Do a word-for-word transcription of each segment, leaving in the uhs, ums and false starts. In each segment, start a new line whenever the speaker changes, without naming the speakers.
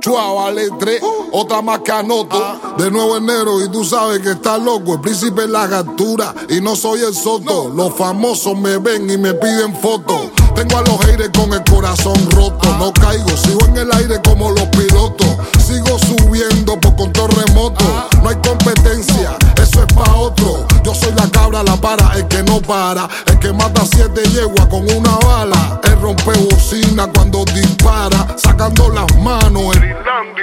Chua vale tres, otra más que anoto. De nuevo enero y tú sabes que está loco. El príncipe en la captura y no soy el soto. Los famosos me ven y me piden fotos. Tengo a los haters con el corazón roto. No caigo, sigo en el aire como los pilotos. Sigo subiendo por control remoto. No hay competencia, eso es pa' otro. Yo soy la cabra, la para, el que no para. El que mata siete yeguas con una bala. Él rompe bocina cuando dispara, sacando las manos. El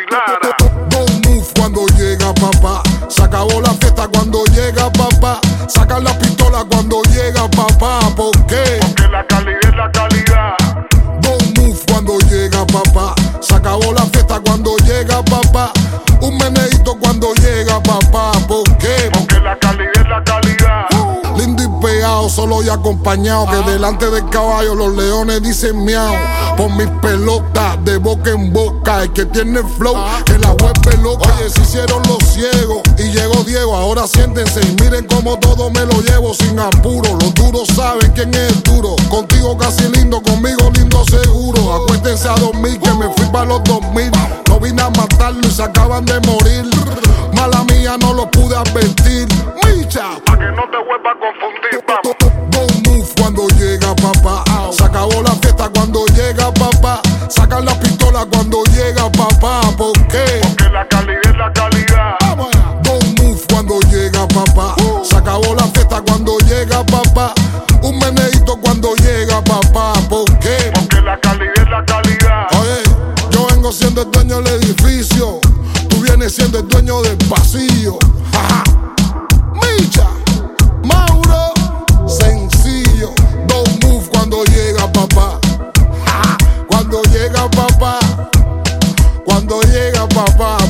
don't move cuando llega papá. Se acabó la fiesta cuando llega papá. Sacan la pistola cuando llega papá. ¿Por qué?
Porque la calidad es la calidad.
Don't move cuando llega papá. Se acabó la fiesta cuando llega papá. Un meneíto cuando llega papá. ¿Por qué?
Porque la calidad es la calidad.
Uh, lindo y pegado, solo y acompañado. Que delante del caballo los leones dicen miau. Por mis pelotas de boca en boca. El que tiene flow, que la vuelve loca. Oye, se hicieron los ciegos y llegó Diego. Ahora siéntense y miren cómo todo me lo llevo sin apuro. Los duros saben quién es el duro. Contigo casi lindo, conmigo lindo seguro. Acuérdense a dormir que me fui para los dos mil. No vine a matarlo y se acaban de morir. Mala mía, no lo pude advertir. Micha,
Pa' que no te vuelva a confundir, vamos.
don't move cuando llega papá. Se acabó la fiesta cuando llega papá. Sacan la pistola cuando llega papá. ¿Por qué?
Porque la calidad es la calidad.
Don't move cuando llega papá. Se acabó la fiesta cuando llega papá. Un meneíto cuando llega papá. ¿Por qué?
Porque la calidad es la calidad.
Oye, yo vengo siendo el dueño del edificio. Tú vienes siendo el dueño del pasillo. Ajá. Micha, Mauro, sencillo. Don't move cuando llega papá. Ajá. Cuando llega papá. Cuando llega papá.